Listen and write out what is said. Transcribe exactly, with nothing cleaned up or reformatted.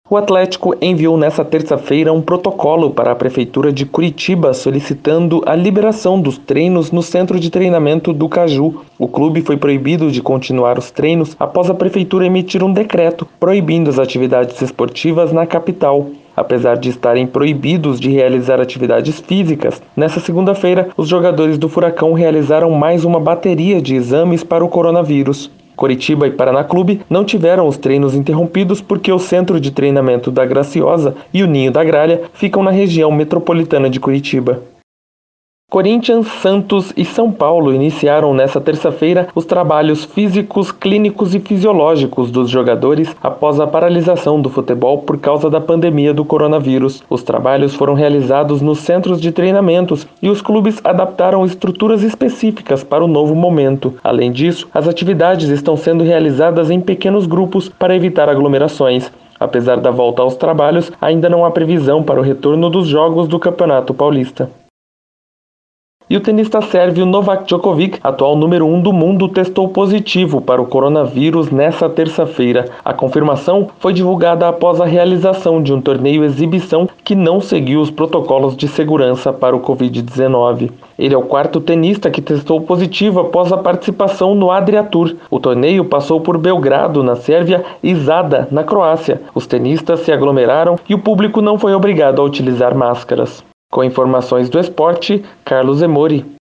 O Atlético enviou nesta terça-feira um protocolo para a Prefeitura de Curitiba solicitando a liberação dos treinos no centro de treinamento do Caju. O clube foi proibido de continuar os treinos após a Prefeitura emitir um decreto proibindo as atividades esportivas na capital. Apesar de estarem proibidos de realizar atividades físicas, nesta segunda-feira os jogadores do Furacão realizaram mais uma bateria de exames para o coronavírus. Coritiba e Paraná Clube não tiveram os treinos interrompidos porque o centro de treinamento da Graciosa e o Ninho da Gralha ficam na região metropolitana de Curitiba. Corinthians, Santos e São Paulo iniciaram nesta terça-feira os trabalhos físicos, clínicos e fisiológicos dos jogadores após a paralisação do futebol por causa da pandemia do coronavírus. Os trabalhos foram realizados nos centros de treinamentos e os clubes adaptaram estruturas específicas para o novo momento. Além disso, as atividades estão sendo realizadas em pequenos grupos para evitar aglomerações. Apesar da volta aos trabalhos, ainda não há previsão para o retorno dos jogos do Campeonato Paulista. E o tenista sérvio Novak Djokovic, atual número um do mundo, testou positivo para o coronavírus nesta terça-feira. A confirmação foi divulgada após a realização de um torneio exibição que não seguiu os protocolos de segurança para o covid dezenove. Ele é o quarto tenista que testou positivo após a participação no Adria Tour. O torneio passou por Belgrado, na Sérvia, e Zadar, na Croácia. Os tenistas se aglomeraram e o público não foi obrigado a utilizar máscaras. Com informações do esporte, Carlos Emori.